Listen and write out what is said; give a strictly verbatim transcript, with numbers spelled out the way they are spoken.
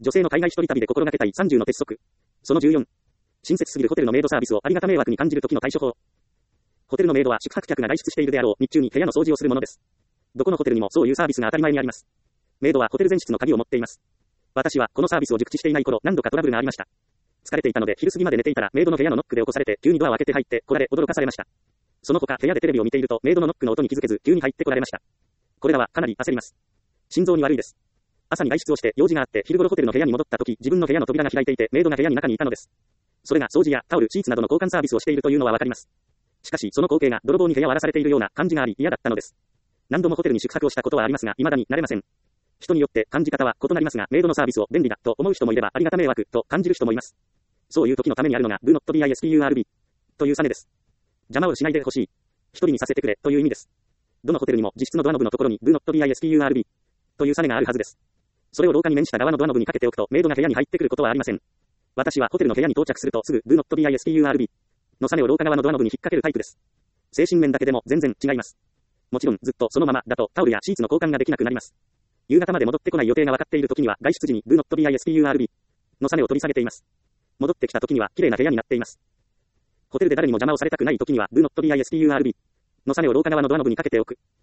女性の海外一人旅で心がけたいさんじゅうの鉄則。そのじゅうよん。親切すぎるホテルのメイドサービスをありがた迷惑に感じる時の対処法。ホテルのメイドは宿泊客が外出しているであろう日中に部屋の掃除をするものです。どこのホテルにもそういうサービスが当たり前にあります。メイドはホテル全室の鍵を持っています。私はこのサービスを熟知していない頃、何度かトラブルがありました。疲れていたので昼過ぎまで寝ていたらメイドの部屋のノックで起こされて急にドアを開けて入ってこられ驚かされました。その他部屋でテレビを見ているとメイドのノックの音に気づけず急に入ってこられました。これらはかなり焦ります。心臓に悪いです。朝に外出をして用事があって昼頃ホテルの部屋に戻った時、自分の部屋の扉が開いていてメイドが部屋に中にいたのです。それが掃除やタオル、シーツなどの交換サービスをしているというのはわかります。しかしその光景が泥棒に部屋を荒らされているような感じがあり嫌だったのです。何度もホテルに宿泊をしたことはありますが未だに慣れません。人によって感じ方は異なりますが、メイドのサービスを便利だと思う人もいればありがた迷惑と感じる人もいます。そういう時のためにあるのが Do not disturb というサネです。邪魔をしないでほしい。一人にさせてくれという意味です。どのホテルにも自室のドアノブのところに Do not disturb というサネがあるはずです。それを廊下に面した側のドアノブにかけておくとメイドが部屋に入ってくることはありません。私はホテルの部屋に到着するとすぐ Do not disturb のサネを廊下側のドアノブに引っ掛けるタイプです。精神面だけでも全然違います。もちろんずっとそのままだとタオルやシーツの交換ができなくなります。夕方まで戻ってこない予定が分かっている時には外出時に Do not disturb のサネを取り下げています。戻ってきた時には綺麗な部屋になっています。ホテルで誰にも邪魔をされたくない時には Do not disturb のサネを廊下側のドアノブにかけておく。